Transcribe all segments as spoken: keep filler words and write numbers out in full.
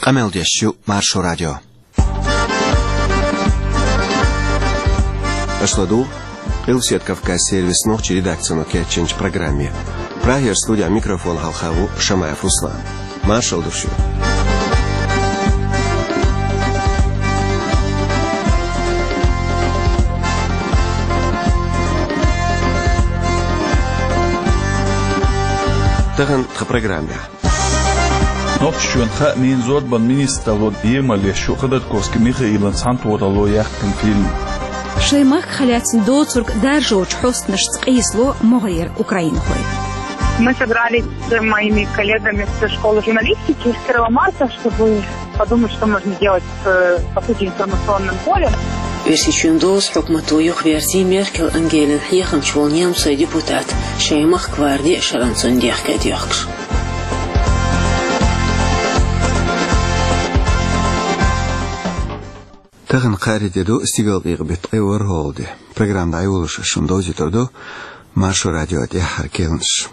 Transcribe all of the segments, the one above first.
Qameldeshu Marsho Radio. Ашладу, Илсет Кавказ сервис ночи редакцию Кетченч программе. Прагер студия микрофон Халхаву Шамаев Руслан. Маршал душу. Таган в программе. Ночью ха мин зорбан министр лод емале шухадатковский Михаил Сантворало яхтин фильм. Шеймах халятин доцург даржоч хостнаш цкисло Могайр Украина хой. Мы собрались с моими коллегами с школы журналистики с первого марта, чтобы подумать, что можно делать с, по сути, информационным полем. Весичундос حكمته يخبرتي ميركل أنجيلن حيخم شولنيام سي депутат شيمخ كواردي شرانسون ديخ كديخش. Тагын қаридеду стигал игбет айвар холди. Программда айвулуш шундози торду Маршо радио де харкелнш.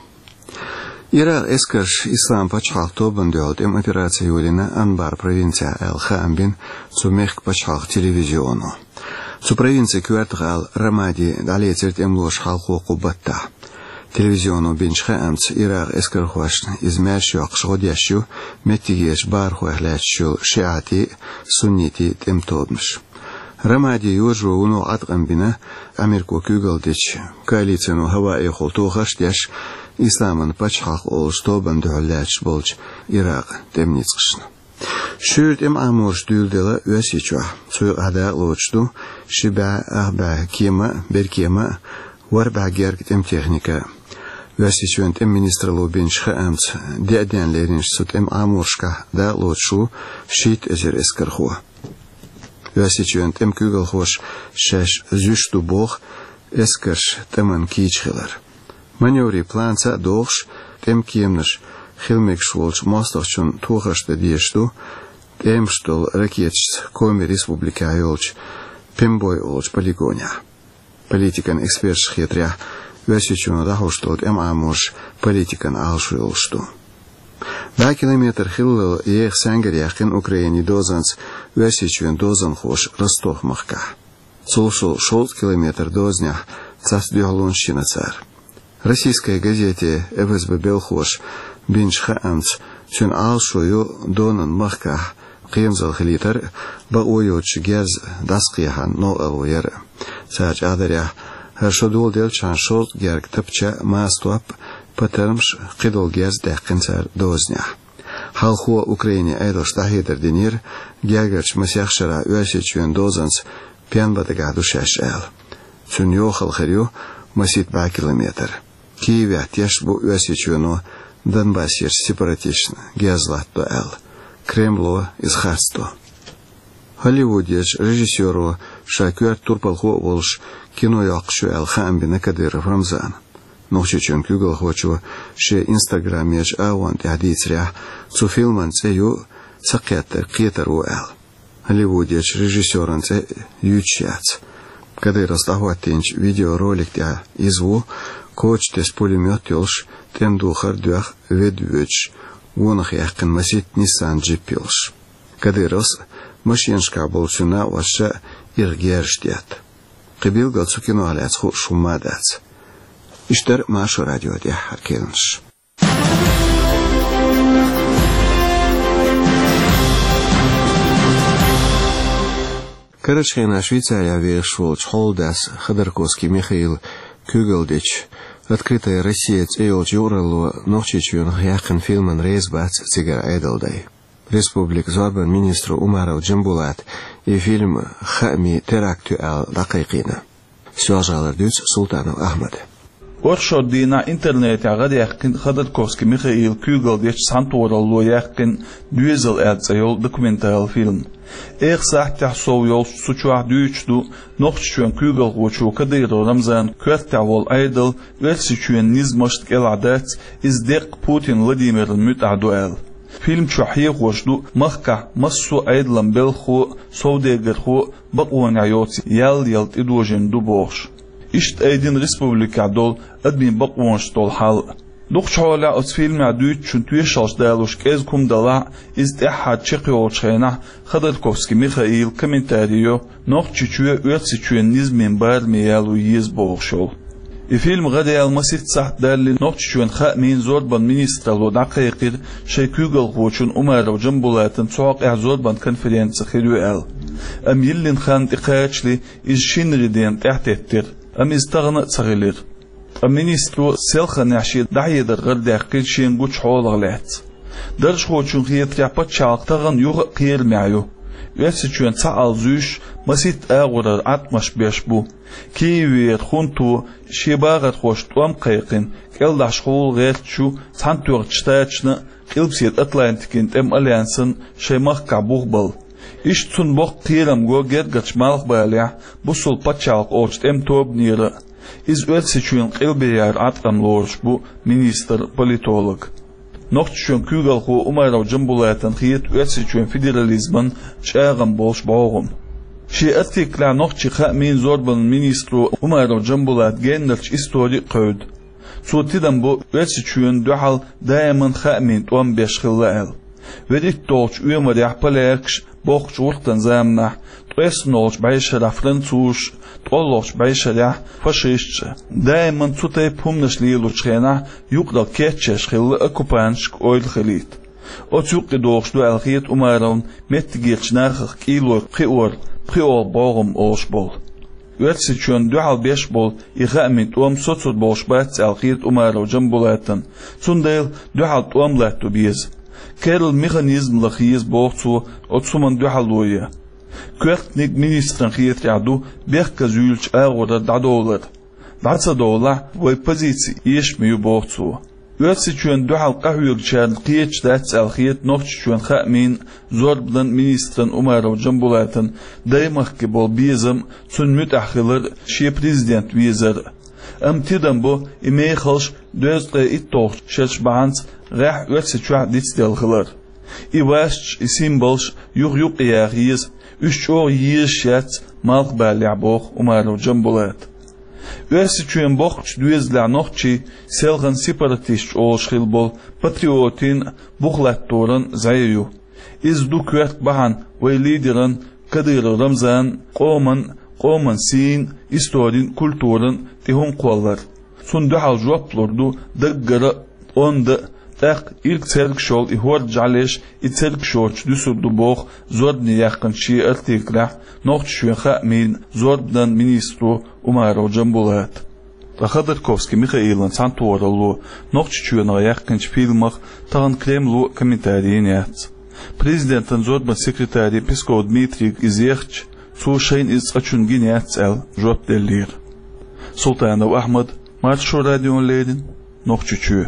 Ира эскаш ислам пачхал тобан диод эм операция юлина Анбар провинция Эл-Хамбин цумех пачхал телевизиону. Цу провинция квартгал Рамади далецерт эмлош халху кубатта. Телевизиону бинчха амц Ира эскар хуаш измеш яқшгодяшу метигеш бар хуахлачу шиати суннити темтодмш. Рамади южу уну атган бина Америку кюгалдич коалицияну хаваи холтухаш дяш исламын пачхах ол стобан духаляч болж Ирак темницкшн. Шүрт эм амурш дюлдела үәсичуа. Суйық ада лочду шиба ахба кема беркема варба герк тем техника. Үәсичуан тем министрлу беншха амц дядян леринш сут эм амуршка да лочу шит эзер эскархуа. Үәсичуан тем күгіл хош шаш зюшту бог эскарш теман кичхилар. Маневри планца дохш тем кемнаш хилмек шволч мостовчун тухашта диешту тем штол ракетс коми республика йолч пембой олч полигоня. Политикан эксперт хитря весичун дахоштол эм амуш политикан алшу йолшту. Два километр хиллел ех сангер яхин Украине дозанц весичун дозан хош Ростов махка. Цулшул шолт километр дозня цас дюгалунщина цар. Российская газете эф эс бэ Белхош бинчха амц сюн алшую донан махка қиемзал хилитар ба ойоч гез дасқияхан но алуер. Сач адаря шодул дел чан шолт герг тапча маастуап патермш қидол гез дәққинцар дозня. Халхуа Украине айдош тахидер денир гергач масяхшара үәсечуен дозанс пянбадыга душаш әл. Сюн йохал хирю масит ба километр. Киеве теш бу үәсечуену Донбассер сепаратичн гезлатто эл. Кремло из хатсто. Холливудеш режиссеру шакуер турпалху волш кино яқшу Эл-Хамбина Кадыров Рамзан. Нохчичун күгіл хочу ше инстаграмеш ауан дядицря цу филман цею сақеттер қетару эл. Холливудеш режиссеран це ючац. Кадыров стахуатинч видеоролик дя изву коч тес пулемет ёлш тем духар дюах ведвеч вонах яқын масит Nissan Jeep ёлш. Кадырос машиншка болсуна ваша иргерштят. Қибил галцу кино аляцху шумадац. Иштер Маршо радио де харкелнш. Карачхена Швейцария вешволч холдас Ходорковский Михаил Кюгалдич. Открытая Россия цейлч юралу нохчичуен яқын фильман рейсбац цигар айдалдай. Республик зорбан министру Умаров Джамбулат и фильм Хами теракту ал дақиқина. Сюажалар дюц Султанов Ахмад. Оршодди на интернете агад яқын Ходорковский Михаил Кюгалдич Сантворало яқын дюзел әдзайол документал фильм. Эх сахтя соуйол сучуах дүйчду нохчуен Кюгал гочу Кадыров Рамзан квертавол айдал версичуен низмашт келадат издек Путин Владимир Мютадуэл. Фильм чухи гошду махка массу айдлам белху соудегерху бакуан айоти ял ялт идожен дубош. Ишт айдин республика дол админ бакуан штол хал دوخش حولا أس فيلم عدويت شن تويشالش دالوش كيزكم دلع إزد أحد شقيو شخينة خضركوفسكي ميخائيل كومنتاريو نوخ تشوية ويرسي تشوية نزمين بار ميالو يز بوغشول الفيلم غدا المسيت صح دال نوخ تشوية خاء مين زوربان مينيسترالو دقيقير شيكوغل خوشن أمار وجنبولاتن سواق اعزوربان كونفرنس خيرو ال أم يلين خان تقايتشلي إز شينردين تحتتر أم استغنى صغيلير المينيسترو سيلخا نعشي دعيدر غير داقيل شين قوش حول غلات درش خوشن خيط رعبات شالقتغن يوغ قير معيو يسيشون تعال زوش مسيت آغورر عطمش بيشبو كيوير خونتو شيباغت خوش توام قيقين كيل داش خول غير شو تانتوغ تشتاچنا إلبسيت أتلانتكين تم أليانسن شيماخ كعبوغ بل إش تون بوغ قيرم غو گرگچ مالخ باليع بسول پتشالق اوش تم توب نيرا إز أتسيشون قلبيار عطقم لورش بو مينيستر بوليتولوج نوختشون كوغل خو أمارو جنبولاتن خيط أتسيشون فيدراليزمن شاغم بولش باغم شي أتكلا نوختشي خامين زوربن مينيسترو أمارو جنبولات جنرش إستوري قود صوتيدن بو أتسيشون دوحل دايما خامين توام بيشخلال وديت توش ويما ريح بلاكش بوخش وقتن زامنح تويسنوش بايشرا فرنسوش تولوش بايشرا فاشيشتش دايما توتاي بومنش ليلوش خينا يقدر كيتشش خيل اكوبانشك اويل خليت اوتيوك دوخش دو الخيت امارون متجيرش ناخخ كيلو قيور قيور باغم اوش بول واتسيشون دوحل بيش بول يخامن توام سوتسود بوش باتس الخيت امارو جنبولاتن تنديل دوحل توام لاتو بيز كيرل ميخانيزم لخيز بوغتو اوتسومن دوحلوية كوخت نيك مينيسترن خيط يعدو بيخ زولش آغورا دعدولر دعسا دولا وي بوزيتي يشميو بوغتو واتسيشون دوحل قهوير شارن قيتش داتس الخيط نوختشون خامين زوربلن مينيسترن امارو جنبولاتن دايمخ كبول بيزم تون متأخلر شي بريزيدنت ويزر ام تيدن بو امي خلش دوزقى اتوخ شلش بانس راح واتسيشوع ديتس ديال خلر إيواشش إسيمبلش يوغ يوغ ياغيز üç yiyişet malk balябох умару джамбулат. Весичуем бохч дуезля нохчи селган сепаратист олшхил бол патриотин бухлатторын зайю. Изду кверт бахан вай лидерын кадыры рамзан қомын қомын син историн культурын тихун қоллар. Сунду хал жоплорду даггары онды تاق إلك ترك شول إهور جعلش إترك شوش دوسر دبوخ زود نياقن شيء أرتيكلا نوخت شوين خامين زودن مينيسترو أمارو جنبولات خضركوفسكي ميخائيلن سانتورلو نوخت شوين غياقن فيلمخ تغن كريملو كومنتاريين يات Президентен زودن سكرتاري بيسكو دميتري إزيخش سو شين إز أچونجين ياتسال جواب دلير سلطانو أحمد مارشو راديون ليدن نوخت شوين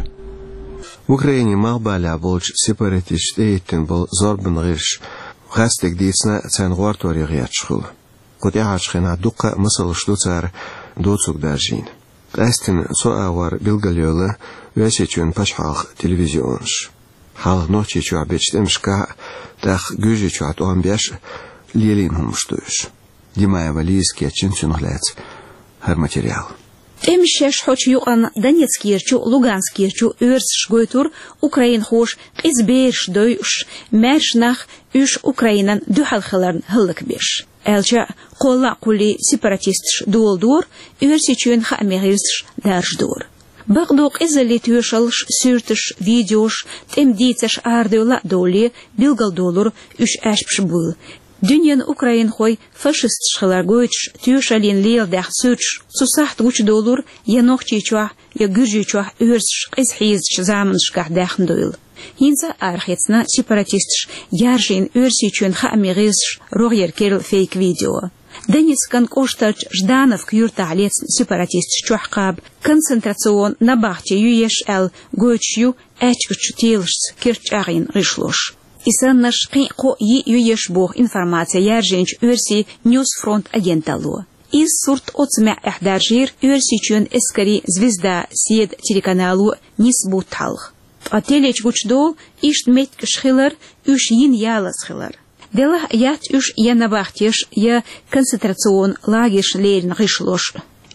В Украине малбаля болж сепаратист эйтен бол зорбын гырш гастек дисна цангуар торигячхул. Кутяхачхина дука мысал штуцар доцук дажин. Гастин соавар билгалёлы весечүн пашхах телевизионш. Хал ночи чуабечтемшка тах гүжи чуат онбеш лелин хумштуш. Димаева лийский чинцунглец. Хар материал. Эмшеш хоч юан Донецкирчу, Луганскирчу, Өрсш гойтур, Украин хош, Изберш дойш, Мершнах, Үш Украинан духалхаларн хыллыкбеш. Элча қолла қули сепаратистш дуолдур, Өрсичуен хамегирсш дарждур. Багдук изали тюшалш, сүртш, видеош, темдицаш ардыла доли, билгалдолур, Үш әшпш был. Dünyanın Ukrayn xoy faşist şılar goyç tüyşalin lil dağ söç susaht uç dolur ya noqçi çuah ya gürcü çuah örs qis hiz zaman şqah dağın doyul. Hinsa arxetsna separatist yarjin örsi çün xamiris roğyer kerl fake video. Donetskan koştarç Жданов kuyurt alets separatist çuah qab konsentrasyon na bahçe yüyeş el goyçyu açgıç tilş kirçağın rişloş. İsan nashqi qo yi yuyesh boh informatsiya yarjinch örsi News Front agentalu. Из сурт оцмя эхдаржир örsi чун эскари звезда сед телеканалу нисбут талх. Ателеч гучдол ишт метк шхилар үш yin ялас хилар. Делах ят үш янабахтеш я концентрацион лагерш лерин гышлош.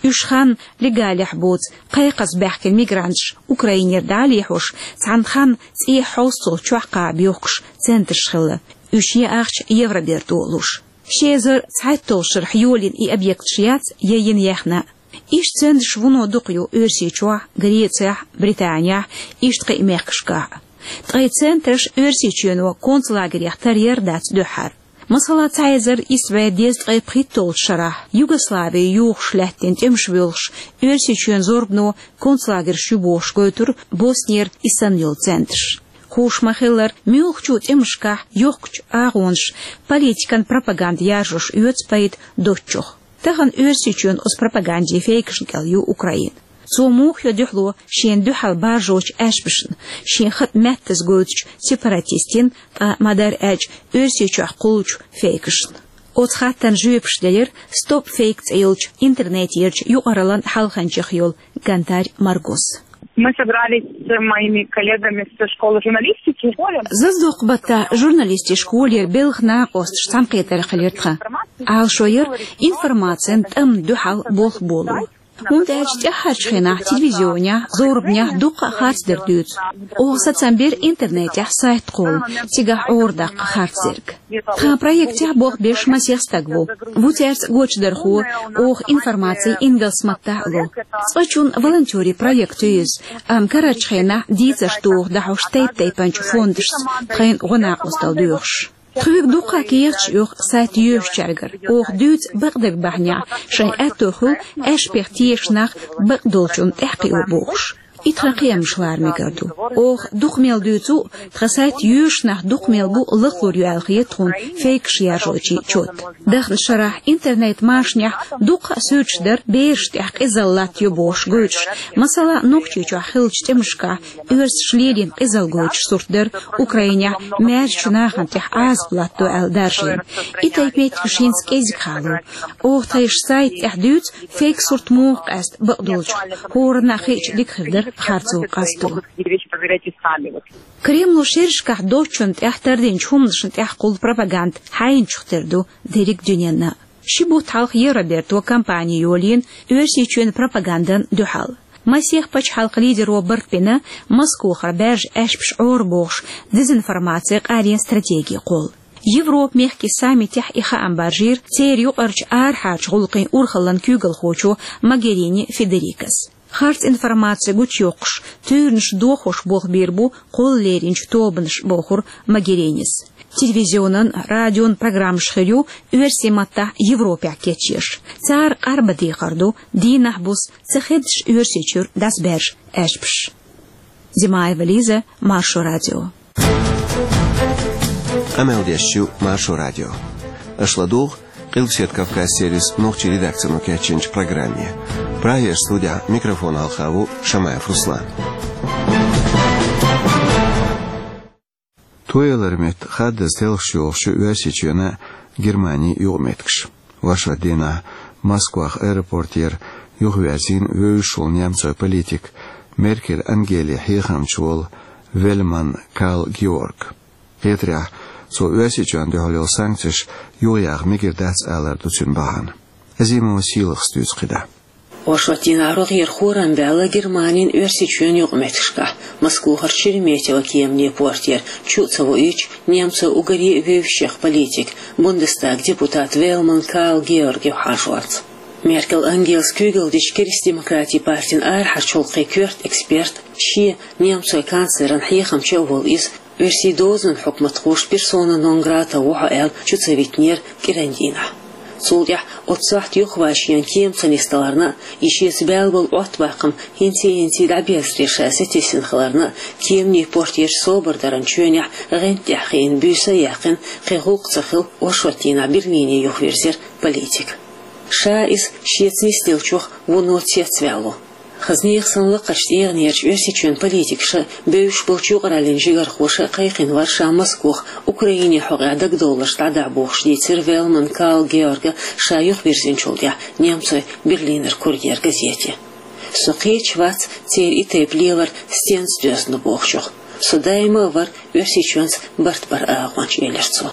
يشخان لقالح بوت قيقز بحك الميغرانش أوكراينير داليحوش تان خان تي حوصو تشوحقا بيوكش تنتش خلا يشي أخش يغربيرتولوش شيزر تعتوشر حيولين إي أبيكتشيات يين يخنا إيش تندش ونو دقيو إرسي تشوح غريتسح بريطانيا إيش تقي ميخشكا تقي تنترش إرسي تشينو كونسلاغر يختارير دات دوحر مثلا تعزر إسرائيل تقي بخيطول شرح يوغوسلافيا يوخش لحتين تمشبيلش إرسي تشين زوربنو كونسلاغر شبوش قوتر بوسنير إسانيل تنتش خوش مخيلر ميوخچو تمشكا يوخچ آغونش политикан пропаганд яжуш юцпайт доччох таган өрсичүн ос пропаганди фейкшнкал ю Украин цо мух йодюхло шен дюхал бажоч ашбишн шен хат мэттес гөлч сепаратистин а мадар эч өрсичүх кулч фейкшн от хаттан жүйпшлер стоп фейкс эйлч интернет ерч ю аралан халханчых йол гантар Маргос. Мы собрались с моими коллегами с школы журналистики. Заздук бата журналисти школе белхна пост штампетер хлертха. Ал шоер информациен там духал бог болу. Он дальше хачхина телевизионя зорбня дука харцдердют. О соцамбер интернете сайт кол тига орда харцерг. Ха проекте бог беш масехстагву. Вутерц гочдерху ох информации ингелсматтаглу. Свачун волонтери проекту из ам карачхина дица штух дахуштейт тейпанч фондш хайн гона осталдюрш. Хвик дука киерч юх сайт юрчаргар. Ох дют багдак бахня. Шай атоху эшпертиешнах багдолчун эхки убуш. إترقيم شوار مقردو أوه دخميل دوتو تخسات يوشنح دخميل بو لخلور يالخيتون فيك شيارجوشي چوت داخل شرح انترنت ماشنيح دوق سوچ در بيرشت احق ازالات يبوش گوش مثلا نوكچي چو خلچ تمشكا ارس شليرين ازال گوش سورت در اوكراينيح ميرش ناخن تح آز بلاتو ال دارشين إتاي بيت كشينسك ازيك خالو أوه تايش سايت احدوت فيك سورت موق است بقدولش هورنا خيش لك خردر خارцу قасту. Кремлу шершках дочунт эхтардин чумлшунт эх кул пропаганд хайын чухтерду дерек дюнена. Шибут халк Ероберту компании Йолин өрсичүн пропагандан духал. Масех пач халк лидер Робертпина Москву хаберж эшпш орбош дезинформация арен стратегии кол. Европ мехки саммитях иха амбаржир церью арч архач гулкин урхалан кюгл хочу Магерини Федерикас. Харц информация гучёкш, тюрнш дохош бог бирбу, коллеринч тобнш бохур Магеренис. Телевизионан, радион программ шхерю, уверсиматта Европе кетчеш. Цар арбади харду, динахбус, цехедш уверсичур дасберж эшпш. Зимаева Лиза, Маршо радио. Амелдещу Маршо радио. Ашладух, Илсет Кавказ сервис ногчи редакцию кетченч программе. Праер студия микрофон Алхаву Шамаев Руслан. Туэлэрмет хаддас телхшуох шу уэсичуэна Германии югметкш. Ваша дина Москвах аэропортер югвязин вэушул немцой политик Меркель Ангели Хейхамчуол Вельман Карл Георг. Петря со уэсичуэн дехолел санкциш югях мигердац алар дуцун бахан. Азиму силах стюцкида. Ошватина рогер хоран бела Германин өрсичүн югметшка. Москву харчереметева киемне портер. Чуцаво ич немцы угари вевщих политик. Бундестаг депутат Вельман Карл Георг Хашварц. Меркель Ангелс Кюгелдич Кирис демократии партин ар харчулқи кюрт эксперт. Ши немцы канцлеран хейхам чевол из өрсидозен хукмат хош персона нон грата уха эл чуцавитнер Кирандина. Сулдя отсахт юхвашиян кемцанисталарна ишес бәлбіл отбақым хенте-хенте дабез решасы тесінхаларна кемне портеш собырдарын чөне ғентях хейн бүйса яқын қиғуқ цахыл ошватина Берлине юхверзер политик. Ша из шецнистел чух вуно цецвялу. Хызнех санлы қаштеғын ерч өрсечен политикші бөйш бұл чуғырален жигар хошы қайқын варша Москвух Украине хоғадық доллар тада бұқш дейцер Вельман Карл Георга ша юх верзен чолдя немцы Берлинер курьер газете. Соқеч вац цер и тейплевар стен стёзны бұқшух. Судаймы вар өрсеченс барт бар ағванч елерцу.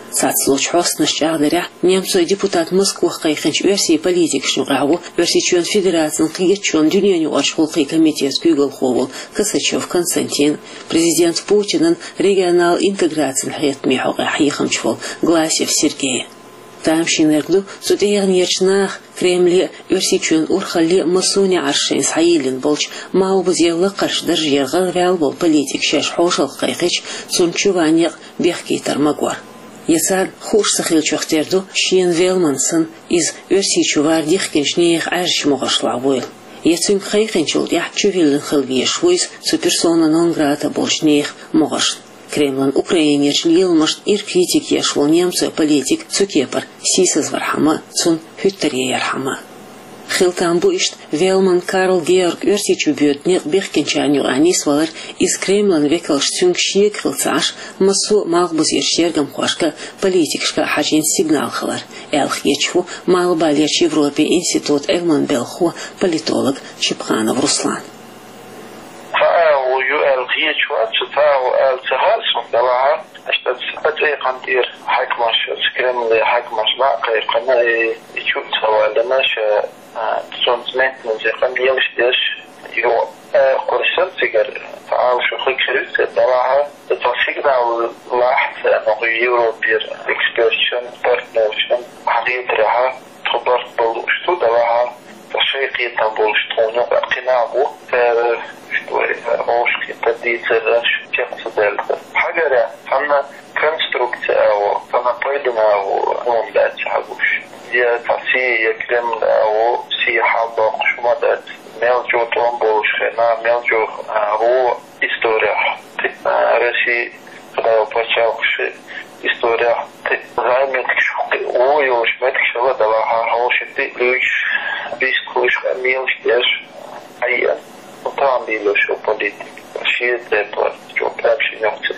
Сацлуч хостнаш чагдаря немцой депутат Москвы кайхынч версии политик шнугаву версии член федерации киечон дюняню аршхулкай комитет кюгал ховул Косачев Константин президент Путинын регионал интеграции хетмихога хихамчвол Гласев Сергей. Там шинерду сутеернечнах Кремле версичун урхали масуня аршин саилин болч маубузелла каршдар жергал реал бол политик шеш хошал кайхыч цунчуваняк бехки тармагвар. Яцар хуш сахил чохтерду шиен велмансын из версичувар дихкеншнех арш могашлавуил. Яцун кайхынчул ях чувилин хылвеш войс су персона нон грата болчнех могаш. Кремлен Украине члилмашт ир критик яшвол немцы политик цукепар сисыз вархама цун хюттария ярхама. Хилтан буишт Велман Карл Георг версичу бьетнех бехкенчаню анисвалар из Кремлен векал штюнг шиек хилцаш массу малбуз иршергам хуашка политикшка хажин сигнал халар. Элх ечху малбалеч Европе институт Элман Белху политолог Чепханов Руслан. يشوات شتاو التهال صندلها اشتت أدري قندير حكمش سكرم حكمش لا قير قنا يشوف سوال لماش ترانسميت من زي قم يلش ديش يو قرصت سجر تعاو شو خيك خريط دلها تفسيقنا ولاحت نقو يوروبير اكسبيرشن بارتنرشن حقيقة تخبرت بلوشتو دلها تشيقي تنبولشتونو اقناعو روشكي تديت الرش تقصد حاجة فما كونستركت أو فما بيدنا أو ممدات حبوش يا تاسي يكرم أو سي حبق شو مدات ملجو تنبولش خنا ملجو هو إستوريا رسي كده بتشوفش إستوريا زعمت شو هو يوش متك شو ده لها هوش تي ليش بيسكوش ميلش ديش أيه وطعم بيلوشو بوليتيك شيء ده جو بابشي نقطة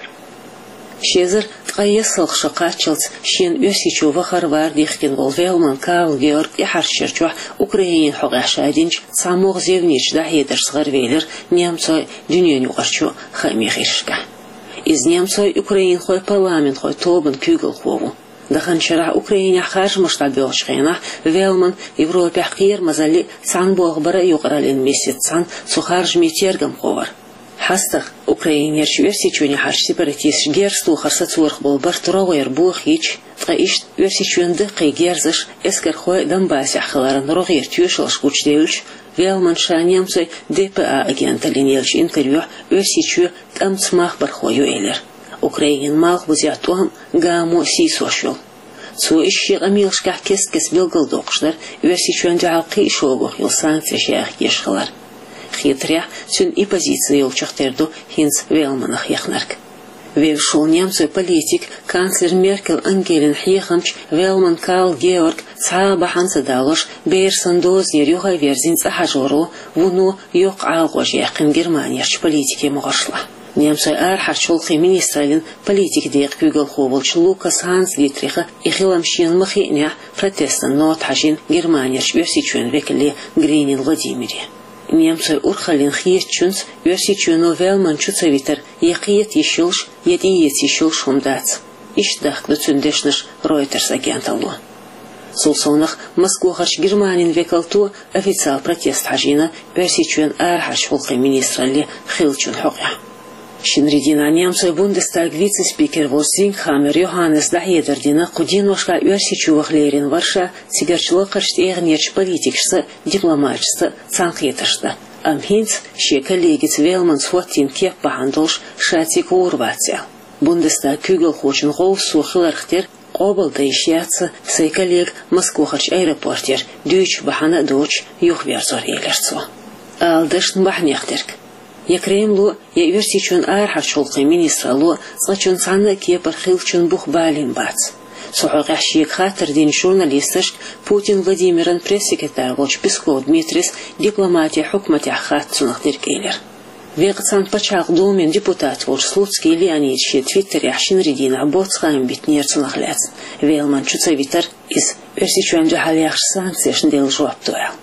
Шезер тқайысыл шақатчылц шен өсичу вахарвар дихкен бол Велман Карл Георг и харшерчух Украин хоғашадинч самуғ зевнич да хедер сғарвейлер немцой дүниен юғарчу хамихишка. Из немцой Украин хой парламент хой тобын кюгл хову. Даханчара Украине хажмышта бёшхена Велман Европе қир мазали цан боғбара юғралин месяцан сухаржми тергам ховар. Хастах Украине версичуни хаш сепаратист герсту харсацурх бол бартуравер бух ич тqaишт версичунды қигерзыш эскер хой Донбасс ахларын рогер тюшылш гучдеуч Велман шанемсой ДПА агента линелш интервью версичу тамцмах бархою элер. Украин мах бузятуам гаму сисошул. Цу ищи амилшках кескес билгалдокшдар версичунды алқи шогу ил санкция шеях ешхалар. Хитря сюн и позиции елчахтерду хинц Велманах яхнарк. Вевшул немцой политик канцлер Меркель Ангелин Хьехамч Велман Карл Георг цаабахан садалош бейрсандоз нерюга верзин цахажору вуну йоқ алгож яқин Германияш политики моғашла. Немцой архарчулқи министралин политик дейқ кюгал ховолч Лукас Ханс Дитриха и хиламшин махиня протестан нот хажин Германияш версичуен векли Гринин Владимире. Немцой урхалин хиеччунс версичуну Велман чуцавитер яқиет ешилш едиет ешилш хумдац. Иштах дцундешнаш Reuters агенталу. Сулсонах Москву харч Германин векалту официал протест хажина версичуен архарч хулқи министрали хилчун хоқя. Шинридина немцой Бундестаг вице-спикер Волсингхаммер Йоханнес Дахедердина Кудин вашка версичувах лерин варша сигарчлы қаршт егнерч политикшсы, дипломатшсы, цанқетышты. Амхинц ше коллегиц Велман Суаттин кеп бахандолш шатик урвация. Бундестаг кюгел хочен ғол сухылархтер қобылды ишияцы сай коллег Москва харч аэропортер дүйч бахана доч юхверзор елерцу. Алдышн бахнехтерк. Я Кремлу, я версичун архарчулқи министралу, слачун санна кепар хилчун бух балин бац. Сухагашик хатер дин журналистыш Путин Владимиран пресс-секретарь Волч Песков Дмитрис дипломатия хукматя хатцунах диркейлер. Вегцан пачах домен депутат Волч Слуцкий Леонид Ши твиттере Шинридина боцхаем битнерцунах ляц. Велман чуцавитер из версичун джахалях санкцияшн дел жуаптуя.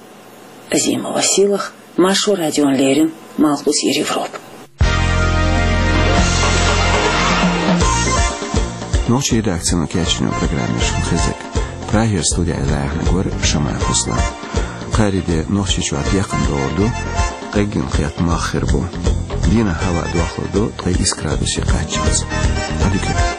Азима Василах, Машу Радион Лерин, Малхус Европ. نوچ редакцияны кячню программе шунхезек. Прагер студия лайхна гор шамай хусла. Qaриде ночи чуат якын доорду. Qeggin qiyat ma'khir bu. Dina hava duaxludu tqay iskradus yaqachimiz. Hadi